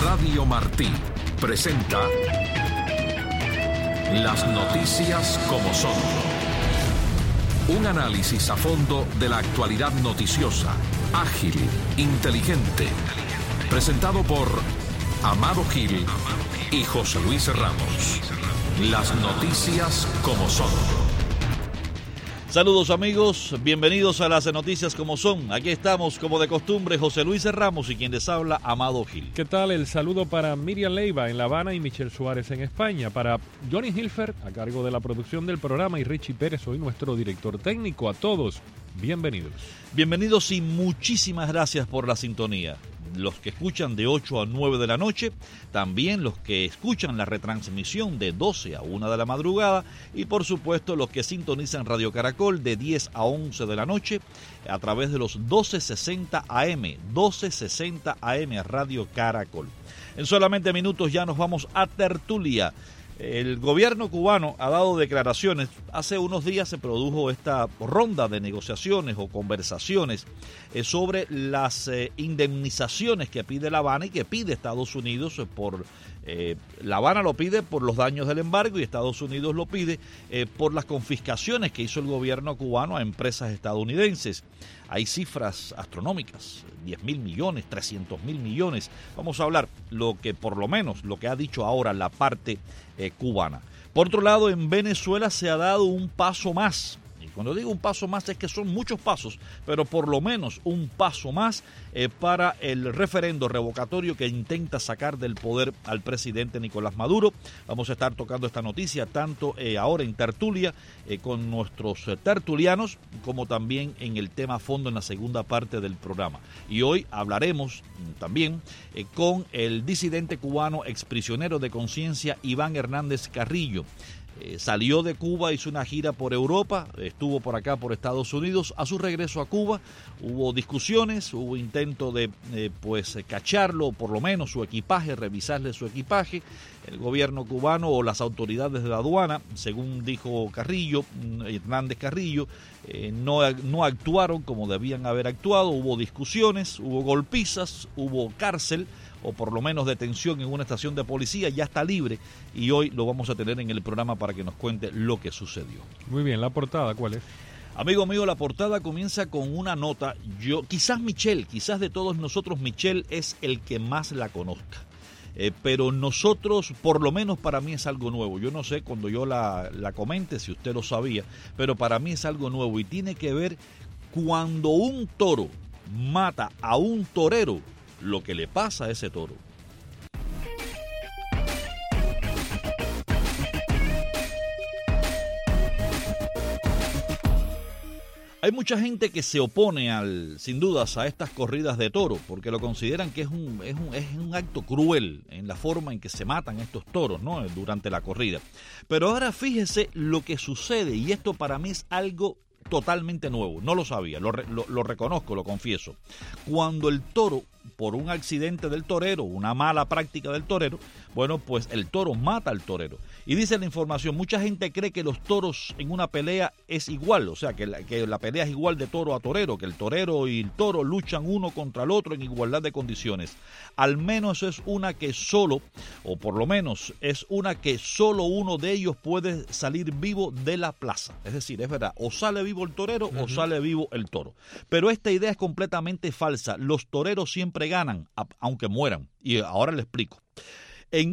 Radio Martí presenta Las noticias como son. Un análisis a fondo de la actualidad noticiosa, ágil, inteligente. Presentado por Amado Gil y José Luis Ramos. Las noticias como son. Saludos amigos, bienvenidos a las noticias como son. Aquí estamos como de costumbre José Luis Ramos y quien les habla Amado Gil. ¿Qué tal? El saludo para Miriam Leiva en La Habana y Michelle Suárez en España. Para Johnny Hilfer a cargo de la producción del programa y Richie Pérez, hoy nuestro director técnico. A todos, bienvenidos. Bienvenidos y muchísimas gracias por la sintonía. Los que escuchan de 8 a 9 de la noche, también los que escuchan la retransmisión de 12 a 1 de la madrugada y por supuesto los que sintonizan Radio Caracol de 10 a 11 de la noche a través de los 1260 AM Radio Caracol. En solamente minutos ya nos vamos a tertulia. El gobierno cubano ha dado declaraciones. Hace unos días se produjo esta ronda de negociaciones o conversaciones sobre las indemnizaciones que pide La Habana y que pide Estados Unidos por... La Habana lo pide por los daños del embargo y Estados Unidos lo pide por las confiscaciones que hizo el gobierno cubano a empresas estadounidenses. Hay cifras astronómicas, 10.000 millones, 300.000 millones. Vamos a hablar por lo menos lo que ha dicho ahora la parte cubana. Por otro lado, en Venezuela se ha dado un paso más. Y cuando digo un paso más es que son muchos pasos, pero por lo menos un paso más para el referendo revocatorio que intenta sacar del poder al presidente Nicolás Maduro. Vamos a estar tocando esta noticia tanto ahora en tertulia con nuestros tertulianos como también en el tema a fondo en la segunda parte del programa. Y hoy hablaremos también con el disidente cubano exprisionero de conciencia Iván Hernández Carrillo. Salió de Cuba, hizo una gira por Europa, estuvo por acá por Estados Unidos. A su regreso a Cuba hubo discusiones, hubo intento de cacharlo, o por lo menos su equipaje, revisarle su equipaje. El gobierno cubano o las autoridades de la aduana, según dijo Hernández Carrillo, no actuaron como debían haber actuado. Hubo discusiones, hubo golpizas, hubo cárcel, o por lo menos detención en una estación de policía. Ya está libre y hoy lo vamos a tener en el programa para que nos cuente lo que sucedió. Muy bien, ¿la portada cuál es? Amigo mío, la portada comienza con una nota. Quizás de todos nosotros, Michelle es el que más la conozca. Pero nosotros, por lo menos para mí es algo nuevo. Yo no sé cuando yo la comente si usted lo sabía, pero para mí es algo nuevo y tiene que ver cuando un toro mata a un torero, lo que le pasa a ese toro. Hay mucha gente que se opone sin dudas a estas corridas de toros porque lo consideran que es un acto cruel en la forma en que se matan estos toros, ¿no?, durante la corrida. Pero ahora fíjese lo que sucede, y esto para mí es algo totalmente nuevo. No lo sabía, lo reconozco, lo confieso. Cuando el toro, por un accidente del torero, una mala práctica del torero, bueno, pues el toro mata al torero. Y dice la información, mucha gente cree que los toros en una pelea es igual, o sea, que la pelea es igual de toro a torero, que el torero y el toro luchan uno contra el otro en igualdad de condiciones. Al menos es una que solo, o por lo menos es una que solo uno de ellos puede salir vivo de la plaza. Es decir, es verdad, o sale vivo el torero o sale vivo el toro. Pero esta idea es completamente falsa. Los toreros siempre ganan, aunque mueran. Y ahora le explico. En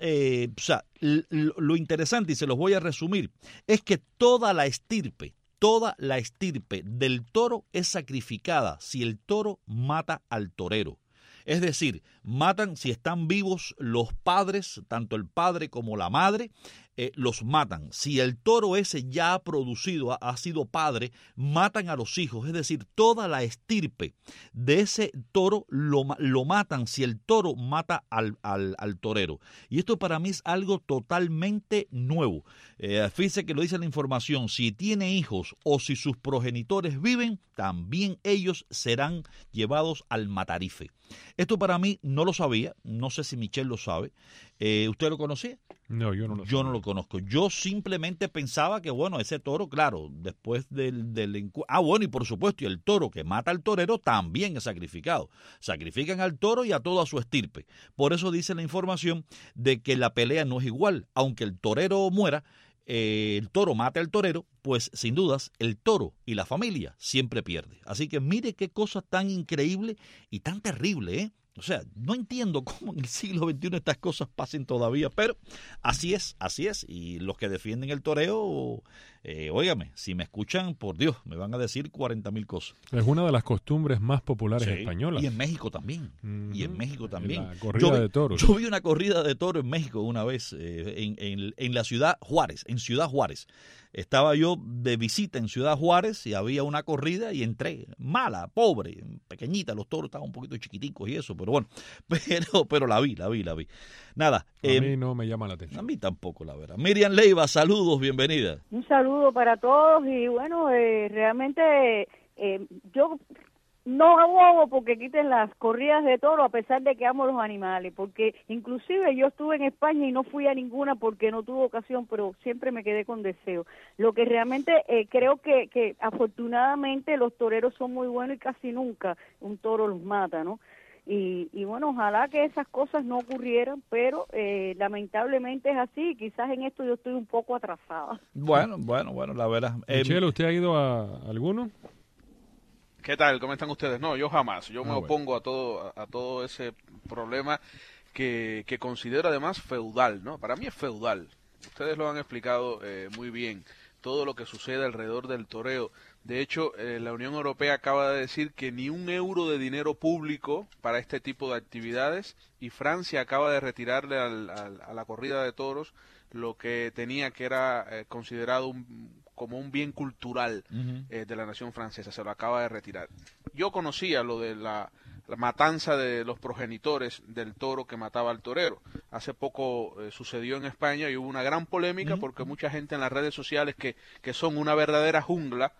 lo interesante, y se los voy a resumir, es que toda la estirpe del toro es sacrificada si el toro mata al torero. Es decir, matan si están vivos los padres, tanto el padre como la madre, los matan. Si el toro ese ya ha producido, ha sido padre, matan a los hijos. Es decir, toda la estirpe de ese toro lo matan si el toro mata al torero. Y esto para mí es algo totalmente nuevo. Fíjese que lo dice la información, si tiene hijos o si sus progenitores viven, también ellos serán llevados al matarife. Esto para mí no lo sabía, no sé si Michelle lo sabe. ¿Usted lo conocía? No, yo no lo Yo no lo reconozco. Yo simplemente pensaba que, bueno, ese toro, claro, después bueno, y por supuesto, y el toro que mata al torero también es sacrificado. Sacrifican al toro y a toda su estirpe. Por eso dice la información de que la pelea no es igual. Aunque el torero muera, el toro mate al torero, pues sin dudas el toro y la familia siempre pierde. Así que mire qué cosa tan increíble y tan terrible, ¿eh? O sea, no entiendo cómo en el siglo XXI estas cosas pasen todavía, pero así es. Y los que defienden el toreo, óigame, si me escuchan, por Dios, me van a decir 40,000 cosas. Es una de las costumbres más populares españolas. Y en México también. La corrida de toros. Yo vi una corrida de toros en México una vez, en la ciudad Juárez, en Ciudad Juárez. Estaba yo de visita en Ciudad Juárez y había una corrida y entré. Mala, pobre, pequeñita, los toros estaban un poquito chiquiticos y eso, pero bueno, pero la vi. Nada. A mí no me llama la atención. A mí tampoco, la verdad. Miriam Leiva, saludos, bienvenida. Un saludo para todos y bueno, realmente yo no abogo porque quiten las corridas de toro a pesar de que amo los animales, porque inclusive yo estuve en España y no fui a ninguna porque no tuve ocasión, pero siempre me quedé con deseo. Lo que realmente creo que afortunadamente los toreros son muy buenos y casi nunca un toro los mata, ¿no? Y bueno, ojalá que esas cosas no ocurrieran, pero lamentablemente es así. Quizás en esto yo estoy un poco atrasada. Bueno, la verdad. Michelle, ¿usted ha ido a alguno? ¿Qué tal? ¿Cómo están ustedes? No, yo jamás. Yo me opongo a todo ese problema que considero además feudal, ¿no? Para mí es feudal. Ustedes lo han explicado muy bien. Todo lo que sucede alrededor del toreo. De hecho, la Unión Europea acaba de decir que ni un euro de dinero público para este tipo de actividades, y Francia acaba de retirarle a la corrida de toros lo que tenía, que era considerado como un bien cultural de la nación francesa. Se lo acaba de retirar. Yo conocía lo de la matanza de los progenitores del toro que mataba al torero. Hace poco sucedió en España y hubo una gran polémica porque mucha gente en las redes sociales que son una verdadera jungla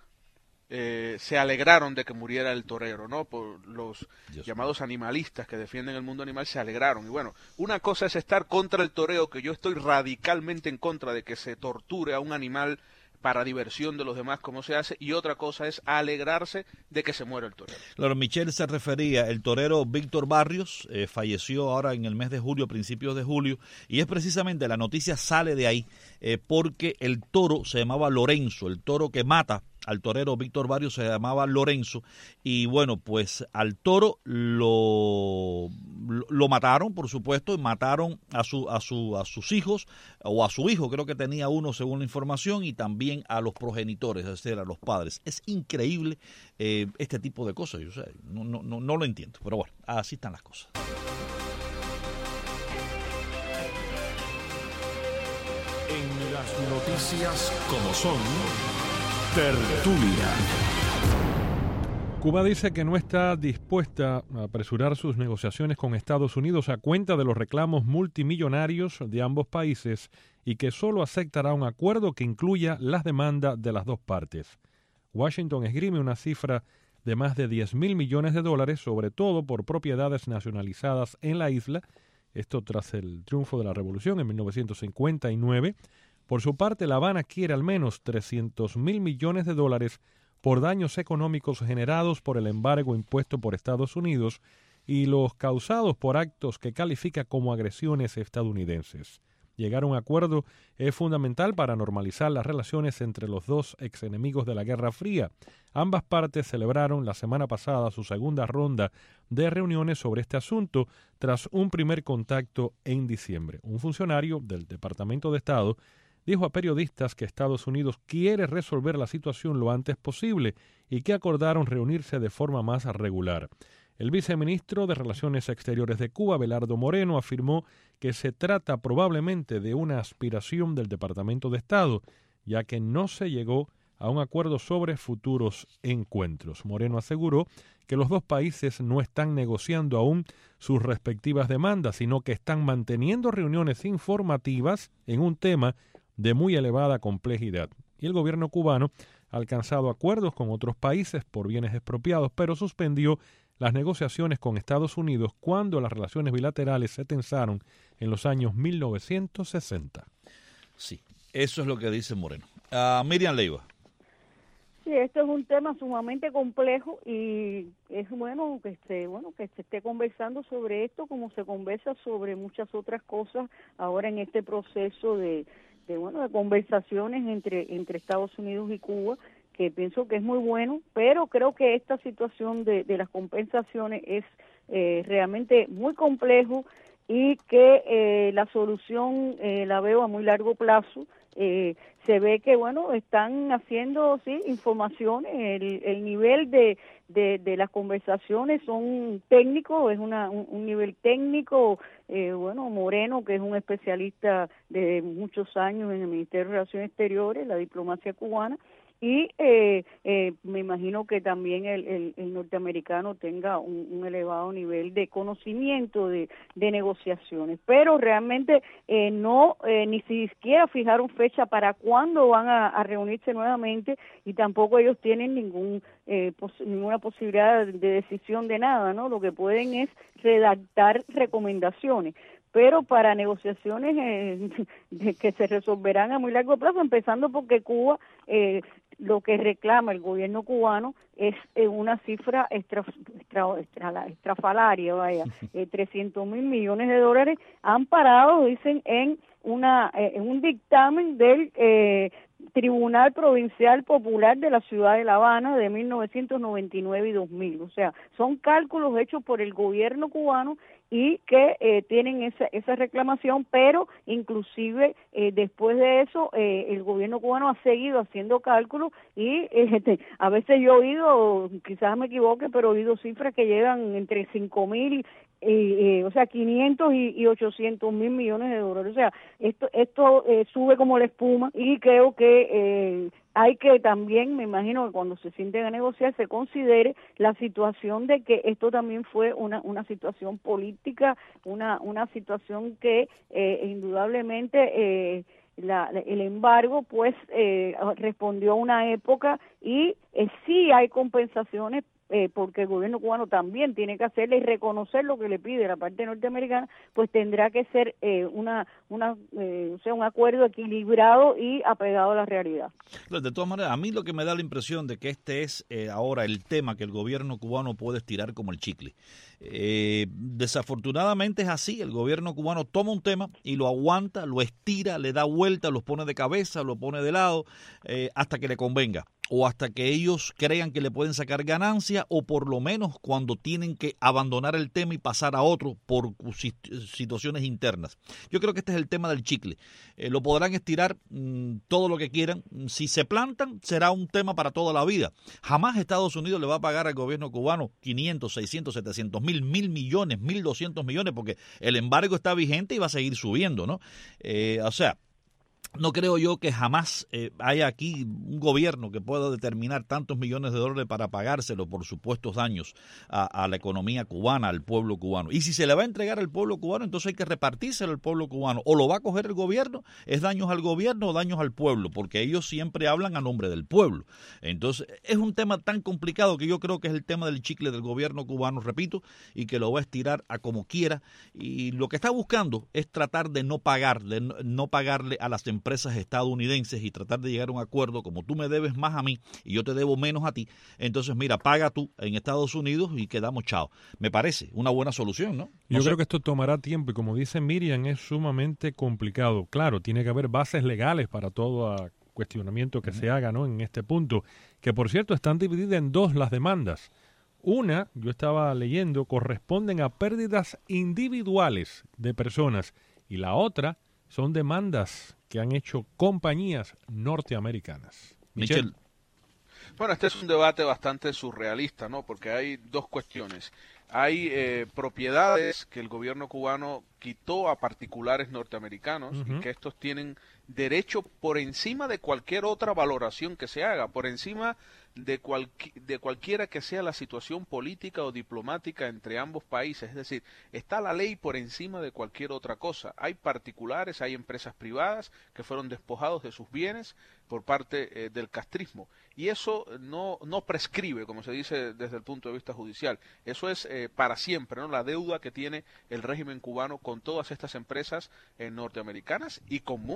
se alegraron de que muriera el torero, ¿no? Por los llamados animalistas que defienden el mundo animal se alegraron. Y bueno, una cosa es estar contra el toreo, que yo estoy radicalmente en contra de que se torture a un animal para diversión de los demás como se hace, y otra cosa es alegrarse de que se muera el torero. Claro, Michelle se refería, el torero Víctor Barrios falleció ahora en el mes de julio, principios de julio, y es precisamente, la noticia sale de ahí, porque el toro se llamaba Lorenzo, el toro que mata al torero Víctor Barrios se llamaba Lorenzo, y bueno, pues al toro lo mataron, por supuesto, y mataron a sus hijos, o a su hijo, creo que tenía uno según la información, y también a los progenitores, es decir, a los padres. Es increíble este tipo de cosas, yo sé, no lo entiendo, pero bueno, así están las cosas. En las noticias como son, tertulia. Cuba dice que no está dispuesta a apresurar sus negociaciones con Estados Unidos a cuenta de los reclamos multimillonarios de ambos países y que solo aceptará un acuerdo que incluya las demandas de las dos partes. Washington esgrime una cifra de más de $10,000 millones, sobre todo por propiedades nacionalizadas en la isla, esto tras el triunfo de la revolución en 1959. Por su parte, La Habana quiere al menos $300,000 millones por daños económicos generados por el embargo impuesto por Estados Unidos y los causados por actos que califica como agresiones estadounidenses. Llegar a un acuerdo es fundamental para normalizar las relaciones entre los dos exenemigos de la Guerra Fría. Ambas partes celebraron la semana pasada su segunda ronda de reuniones sobre este asunto tras un primer contacto en diciembre. Un funcionario del Departamento de Estado dijo a periodistas que Estados Unidos quiere resolver la situación lo antes posible y que acordaron reunirse de forma más regular. El viceministro de Relaciones Exteriores de Cuba, Abelardo Moreno, afirmó que se trata probablemente de una aspiración del Departamento de Estado, ya que no se llegó a un acuerdo sobre futuros encuentros. Moreno aseguró que los dos países no están negociando aún sus respectivas demandas, sino que están manteniendo reuniones informativas en un tema de muy elevada complejidad. Y el gobierno cubano ha alcanzado acuerdos con otros países por bienes expropiados, pero suspendió las negociaciones con Estados Unidos cuando las relaciones bilaterales se tensaron en los años 1960. Sí, eso es lo que dice Moreno. Miriam Leiva. Sí, esto es un tema sumamente complejo y es bueno que se esté conversando sobre esto como se conversa sobre muchas otras cosas ahora en este proceso de conversaciones entre Estados Unidos y Cuba, que pienso que es muy bueno, pero creo que esta situación de las compensaciones es realmente muy complejo y que la solución la veo a muy largo plazo. Se ve que, están haciendo, sí, informaciones, el nivel de las conversaciones son técnicos, es un nivel técnico, Moreno, que es un especialista de muchos años en el Ministerio de Relaciones Exteriores, la diplomacia cubana, y me imagino que también el norteamericano tenga un elevado nivel de conocimiento de negociaciones, pero realmente ni siquiera fijaron fecha para cuándo van a reunirse nuevamente y tampoco ellos tienen ninguna posibilidad de decisión de nada, ¿no? Lo que pueden es redactar recomendaciones, pero para negociaciones que se resolverán a muy largo plazo, empezando porque Cuba, lo que reclama el gobierno cubano es una cifra estrafalaria, 300 mil millones de dólares amparados, dicen, en un dictamen del Tribunal Provincial Popular de la Ciudad de La Habana de 1999 y 2000. O sea, son cálculos hechos por el gobierno cubano y que tienen esa reclamación, pero inclusive después de eso el gobierno cubano ha seguido haciendo cálculos y a veces yo he oído, quizás me equivoque, pero he oído cifras que llegan entre 5.000 500 y 800 mil millones de dólares. O sea, esto sube como la espuma y creo que hay que también, me imagino que cuando se sienten a negociar se considere la situación de que esto también fue una situación política, una situación que indudablemente el embargo pues respondió a una época y sí hay compensaciones porque el gobierno cubano también tiene que hacerle y reconocer lo que le pide la parte norteamericana, pues tendrá que ser un acuerdo equilibrado y apegado a la realidad. De todas maneras, a mí lo que me da la impresión de que este es ahora el tema que el gobierno cubano puede estirar como el chicle. Desafortunadamente es así, el gobierno cubano toma un tema y lo aguanta, lo estira, le da vuelta, lo pone de cabeza, lo pone de lado, hasta que le convenga, o hasta que ellos crean que le pueden sacar ganancia, o por lo menos cuando tienen que abandonar el tema y pasar a otro por situaciones internas. Yo creo que este es el tema del chicle. Lo podrán estirar todo lo que quieran. Si se plantan, será un tema para toda la vida. Jamás Estados Unidos le va a pagar al gobierno cubano 500, 600, 700 mil, 1.000 millones, 1.200 millones, porque el embargo está vigente y va a seguir subiendo, ¿no? No creo yo que jamás haya aquí un gobierno que pueda determinar tantos millones de dólares para pagárselo por supuestos daños a la economía cubana, al pueblo cubano. Y si se le va a entregar al pueblo cubano, entonces hay que repartírselo al pueblo cubano. O lo va a coger el gobierno, es daños al gobierno o daños al pueblo, porque ellos siempre hablan a nombre del pueblo. Entonces es un tema tan complicado que yo creo que es el tema del chicle del gobierno cubano, repito, y que lo va a estirar a como quiera. Y lo que está buscando es tratar de no pagarle a las empresas estadounidenses y tratar de llegar a un acuerdo, como tú me debes más a mí y yo te debo menos a ti, entonces mira, paga tú en Estados Unidos y quedamos chao. Me parece una buena solución, ¿no? Yo creo que esto tomará tiempo y como dice Miriam, es sumamente complicado. Claro, tiene que haber bases legales para todo cuestionamiento que se haga, ¿no? En este punto, que por cierto están divididas en dos las demandas. Una, yo estaba leyendo, corresponden a pérdidas individuales de personas y la otra son demandas que han hecho compañías norteamericanas. Michelle. Bueno, este es un debate bastante surrealista, ¿no? Porque hay dos cuestiones. Hay propiedades que el gobierno cubano quitó a particulares norteamericanos y que estos tienen derecho por encima de cualquier otra valoración que se haga, por encima de cualquiera que sea la situación política o diplomática entre ambos países. Es decir, está la ley por encima de cualquier otra cosa. Hay particulares, hay empresas privadas que fueron despojados de sus bienes por parte del castrismo. Y eso no prescribe, como se dice desde el punto de vista judicial. Eso es para siempre, ¿no? La deuda que tiene el régimen cubano con todas estas empresas norteamericanas y con muchos propietarios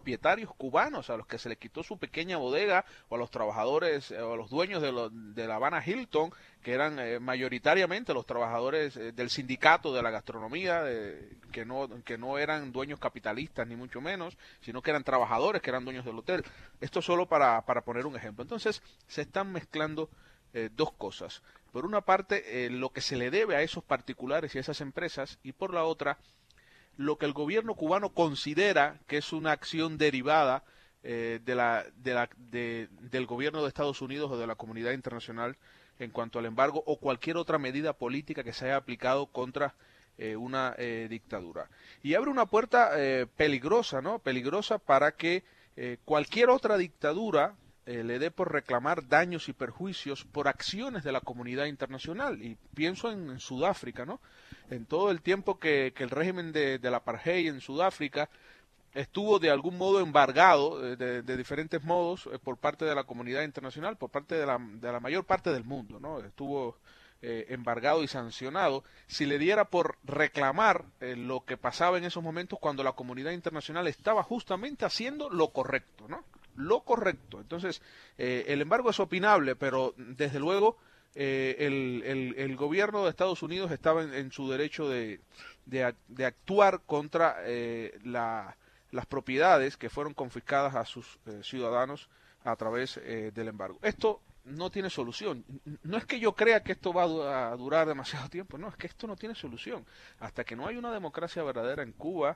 propietarios cubanos a los que se les quitó su pequeña bodega, o a los trabajadores o a los dueños de la Habana Hilton, que eran mayoritariamente los trabajadores del sindicato de la gastronomía, que no eran dueños capitalistas ni mucho menos, sino que eran trabajadores que eran dueños del hotel. Esto solo para poner un ejemplo. Entonces se están mezclando dos cosas. Por una parte, lo que se le debe a esos particulares y a esas empresas, y por la otra, lo que el gobierno cubano considera que es una acción derivada del gobierno de Estados Unidos o de la comunidad internacional en cuanto al embargo o cualquier otra medida política que se haya aplicado contra una dictadura. Y abre una puerta peligrosa, ¿no? Peligrosa para que cualquier otra dictadura le dé por reclamar daños y perjuicios por acciones de la comunidad internacional. Y pienso en Sudáfrica, ¿no? En todo el tiempo que el régimen del apartheid en Sudáfrica estuvo de algún modo embargado, de diferentes modos, por parte de la comunidad internacional, por parte de la mayor parte del mundo, ¿no? Estuvo embargado y sancionado. Si le diera por reclamar lo que pasaba en esos momentos cuando la comunidad internacional estaba justamente haciendo lo correcto, ¿no? Lo correcto. Entonces, el embargo es opinable, pero desde luego el gobierno de Estados Unidos estaba en su derecho de actuar contra las propiedades que fueron confiscadas a sus ciudadanos a través del embargo. Esto no tiene solución. No es que yo crea que esto va a durar demasiado tiempo, no, es que esto no tiene solución. Hasta que no hay una democracia verdadera en Cuba,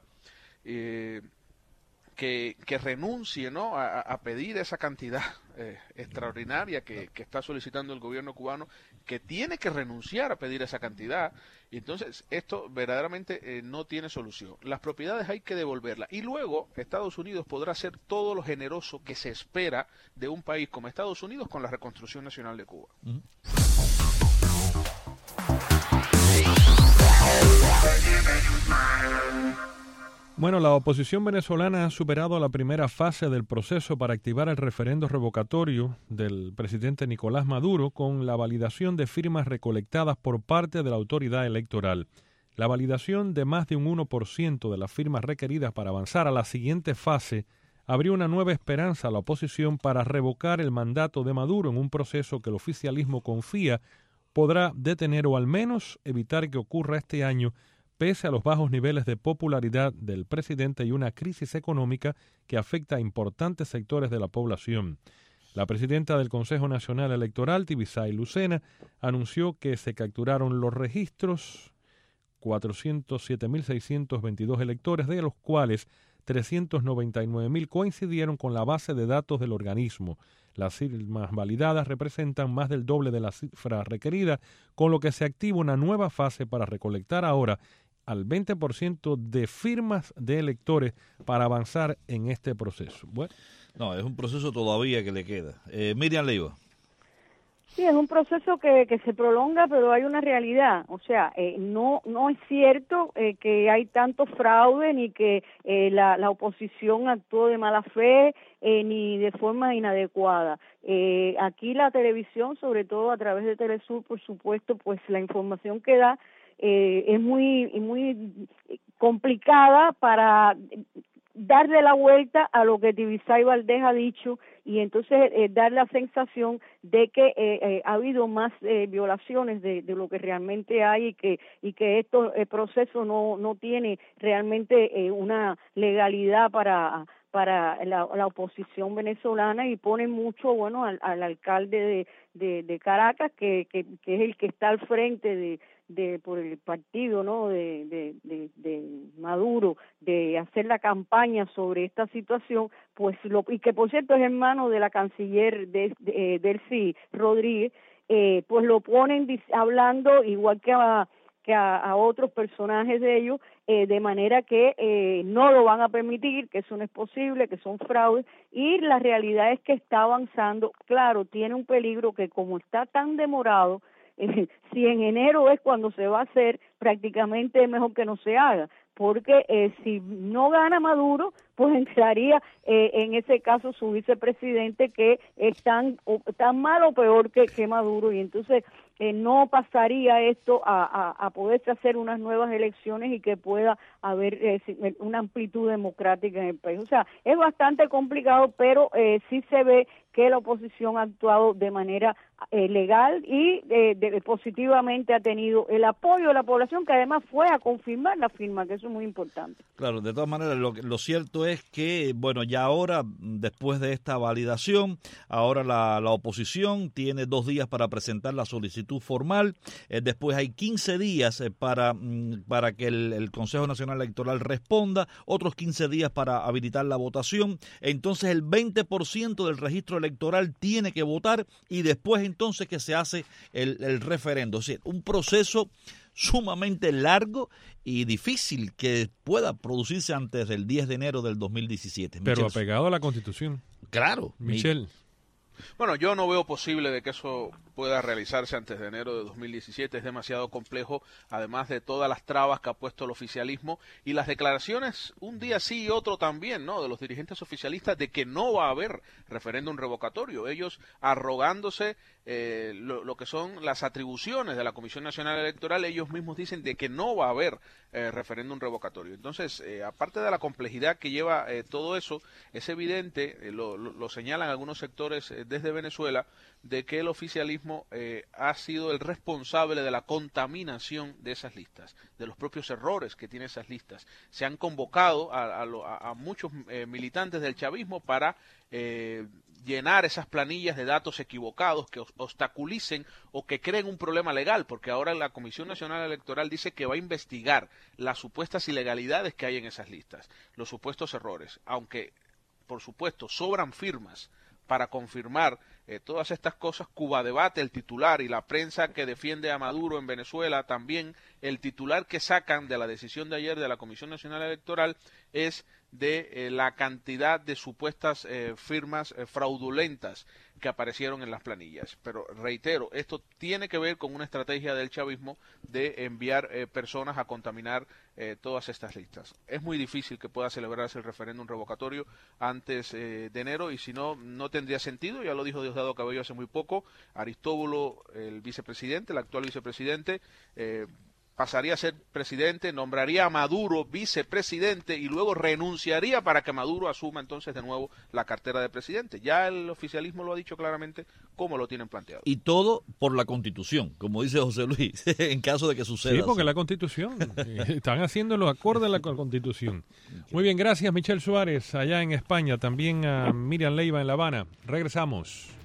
que renuncie, ¿no?, a pedir esa cantidad extraordinaria que está solicitando el gobierno cubano, que tiene que renunciar a pedir esa cantidad. Y entonces esto verdaderamente no tiene solución. Las propiedades hay que devolverlas y luego Estados Unidos podrá ser todo lo generoso que se espera de un país como Estados Unidos con la reconstrucción nacional de Cuba. Bueno, la oposición venezolana ha superado la primera fase del proceso para activar el referendo revocatorio del presidente Nicolás Maduro con la validación de firmas recolectadas por parte de la autoridad electoral. La validación de más de un 1% de las firmas requeridas para avanzar a la siguiente fase abrió una nueva esperanza a la oposición para revocar el mandato de Maduro en un proceso que el oficialismo confía podrá detener o al menos evitar que ocurra este año, pese a los bajos niveles de popularidad del presidente y una crisis económica que afecta a importantes sectores de la población. La presidenta del Consejo Nacional Electoral, Tibisay Lucena, anunció que se capturaron los registros 407.622 electores, de los cuales 399.000 coincidieron con la base de datos del organismo. Las firmas validadas representan más del doble de la cifra requerida, con lo que se activa una nueva fase para recolectar ahora al 20% de firmas de electores para avanzar en este proceso. Bueno. No, es un proceso todavía que le queda. Miriam Leiva. Sí, es un proceso que se prolonga, pero hay una realidad. O sea, no es cierto que hay tanto fraude, ni que la oposición actuó de mala fe, ni de forma inadecuada. Aquí la televisión, sobre todo a través de Telesur, por supuesto, pues la información que da es muy complicada para darle la vuelta a lo que Tibisay Valdés ha dicho y entonces dar la sensación de que ha habido más violaciones de lo que realmente hay y que el proceso no tiene realmente una legalidad para la oposición venezolana, y pone mucho al alcalde de Caracas, que es el que está al frente por el partido, ¿no?, de Maduro, de hacer la campaña sobre esta situación, pues y que por cierto es hermano de la canciller Delcy Rodríguez, pues lo ponen hablando igual que a otros personajes de ellos, de manera que no lo van a permitir, que eso no es posible, que son fraudes, y la realidad es que está avanzando. Claro, tiene un peligro que como está tan demorado, si en enero es cuando se va a hacer, prácticamente es mejor que no se haga, porque si no gana Maduro, pues entraría en ese caso su vicepresidente, que es tan mal o peor que Maduro, y entonces no pasaría esto a poderse hacer unas nuevas elecciones y que pueda haber una amplitud democrática en el país. O sea, es bastante complicado, pero sí se ve que la oposición ha actuado de manera legal y positivamente ha tenido el apoyo de la población, que además fue a confirmar la firma, que eso es muy importante. Claro, de todas maneras, lo cierto es que, bueno, ya ahora, después de esta validación, ahora la oposición tiene 2 días para presentar la solicitud formal, después hay 15 días para que el Consejo Nacional Electoral responda, otros 15 días para habilitar la votación, entonces el 20% del registro electoral tiene que votar y después entonces que se hace el referendo. Es decir, un proceso sumamente largo y difícil que pueda producirse antes del 10 de enero del 2017. Pero Michel, apegado a la Constitución. Claro. Michel. Bueno, yo no veo posible de que eso pueda realizarse antes de enero de 2017. Es demasiado complejo, además de todas las trabas que ha puesto el oficialismo y las declaraciones un día sí y otro también, ¿no?, de los dirigentes oficialistas de que no va a haber referéndum revocatorio. Ellos arrogándose lo que son las atribuciones de la Comisión Nacional Electoral, ellos mismos dicen de que no va a haber referéndum revocatorio. Entonces, aparte de la complejidad que lleva todo eso, es evidente, lo señalan algunos sectores desde Venezuela, de que el oficialismo ha sido el responsable de la contaminación de esas listas, de los propios errores que tienen esas listas. Se han convocado a muchos militantes del chavismo para llenar esas planillas de datos equivocados que obstaculicen o que creen un problema legal, porque ahora la Comisión Nacional Electoral dice que va a investigar las supuestas ilegalidades que hay en esas listas, los supuestos errores, aunque por supuesto sobran firmas para confirmar todas estas cosas. Cuba Debate, el titular, y la prensa que defiende a Maduro en Venezuela también, el titular que sacan de la decisión de ayer de la Comisión Nacional Electoral es de la cantidad de supuestas firmas fraudulentas que aparecieron en las planillas. Pero reitero, esto tiene que ver con una estrategia del chavismo de enviar personas a contaminar todas estas listas. Es muy difícil que pueda celebrarse el referéndum revocatorio antes de enero, y si no, no tendría sentido. Ya lo dijo Diosdado Cabello hace muy poco. Aristóbulo, el vicepresidente, el actual vicepresidente, pasaría a ser presidente, nombraría a Maduro vicepresidente y luego renunciaría para que Maduro asuma entonces de nuevo la cartera de presidente. Ya el oficialismo lo ha dicho claramente cómo lo tienen planteado. Y todo por la Constitución, como dice José Luis, en caso de que suceda. Sí, porque la Constitución. Están haciéndolo acorde a la Constitución. Muy bien, gracias Michel Suárez allá en España, también a Miriam Leiva en La Habana. Regresamos.